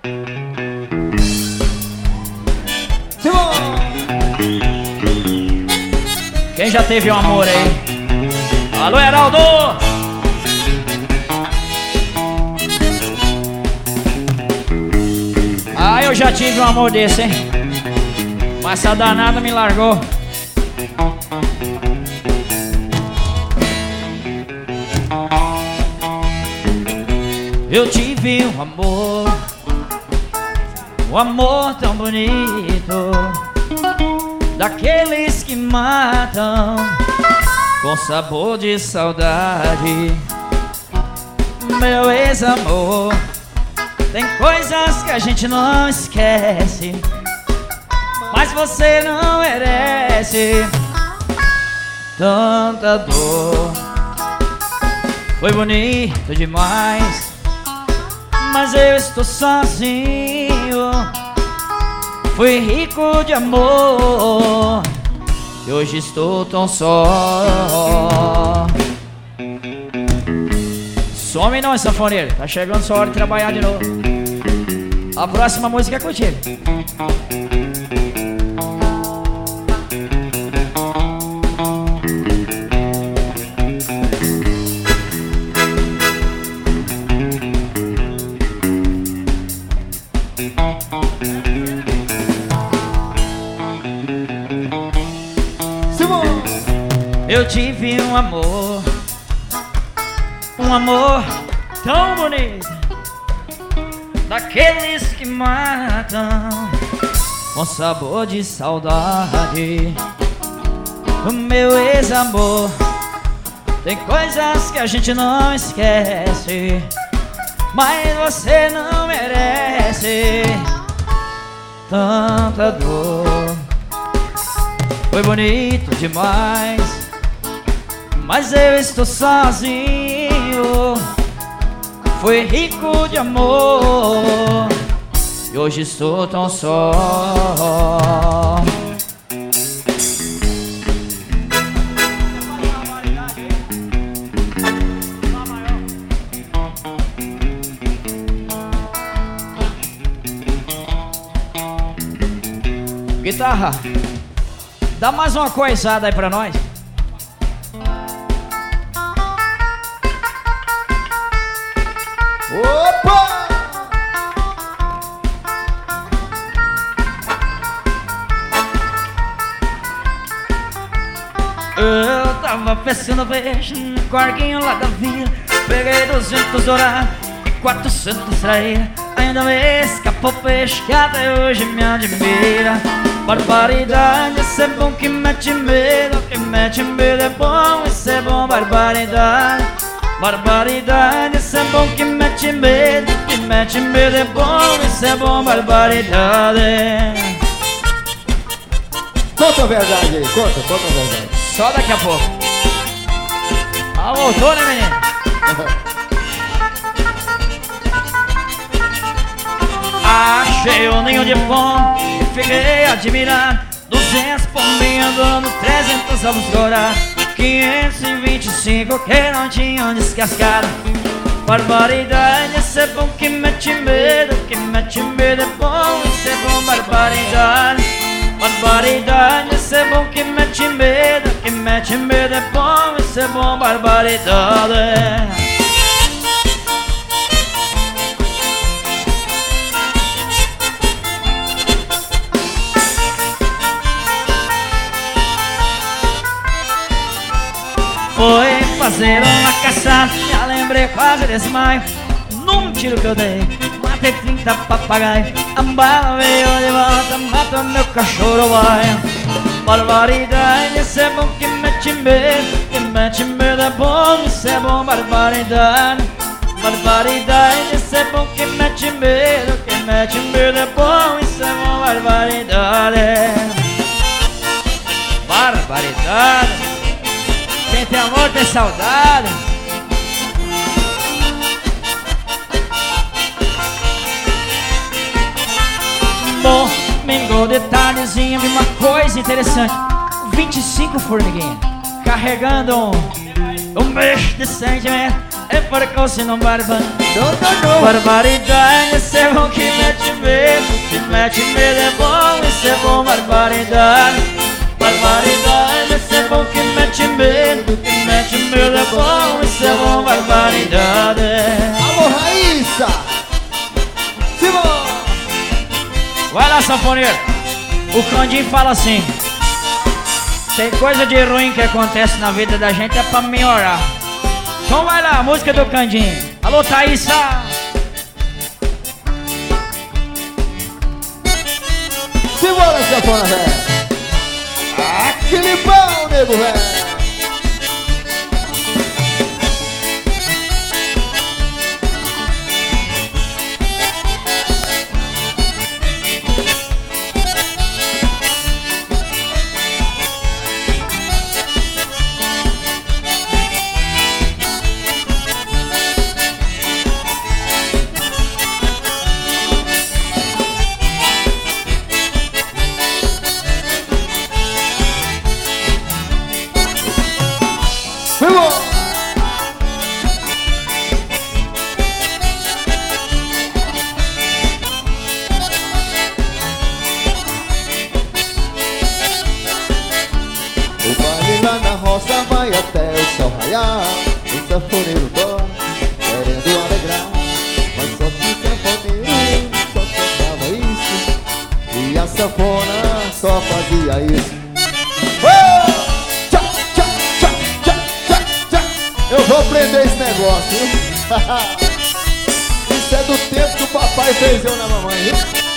Quem já teve um amor aí? Alô, Heraldo! Ah, eu já tive um amor desse, hein? Mas essa danada me largou. Eu tive um amor tão bonito, daqueles que matam com sabor de saudade. Meu ex-amor, tem coisas que a gente não esquece, mas você não merece tanta dor. Foi bonito demais, mas eu estou sozinho. Fui rico de amor e hoje estou tão só. Some não, sanfoneiro, tá chegando sua hora de trabalhar de novo. A próxima música é contigo. Eu tive um amor tão bonito, daqueles que matam com sabor de saudade. O meu ex-amor, tem coisas que a gente não esquece, mas você não merece tanta dor. Foi bonito demais, mas eu estou sozinho. Fui rico de amor e hoje estou tão só. Guitarra, dá mais uma coisada aí pra nós. Opa! Eu tava pescando peixe no corguinho lá da vila, peguei 200 dourados e 400 traíra. Ainda me escapou peixe que até hoje me admira. Barbaridade, isso é bom que mete medo, que mete medo é bom, isso é bom, barbaridade. Barbaridade, isso é bom que mete medo é bom, isso é bom, barbaridade. Conta a verdade aí, conta a verdade. Só daqui a pouco. Ah, voltou, né, menino? Achei o ninho de fome e fiquei admirado. 200 pombinhos andando, 300 ovos dourados, 525 que não tinham descascado. Barbaridade, isso é bom que mete medo é bom, isso é bom, barbaridade. Barbaridade, isso é bom que mete medo é bom, isso é bom, barbaridade. Foi fazer uma caçada, já lembrei, quase desmaio. Num tiro que eu dei, matei 30 papagaio. A bala veio de volta, matou meu cachorro vai. Barbaridade, isso é bom que mete medo é bom, isso é bom, barbaridade. Barbaridade, isso é bom que mete medo é bom, isso é bom, barbaridade. Barbaridade. Quem tem amor tem saudade. Domingo de tardezinha vi uma coisa interessante. 25 formiguinhas carregando um beijo de sentimento. É porque você não barba. Barbaridade, isso é bom que mete Vai lá, sanfoneiro. O Candinho fala assim: tem coisa de ruim que acontece na vida da gente, é pra melhorar. Então vai lá, música do Candinho. Alô, Thaísa. Simbora, sanfona, velho. Aquele pau, nego, velho. O baile lá na roça vai até o sol raiar. O sanfoneiro dó, querendo alegrar. Mas só que o sanfoneiro só tocava isso, e a sanfona só fazia isso. Tchá, tchá, tchá, tchá, tchá, tchá. Eu vou prender esse negócio, viu? Isso é do tempo que o papai fez eu na mamãe, viu?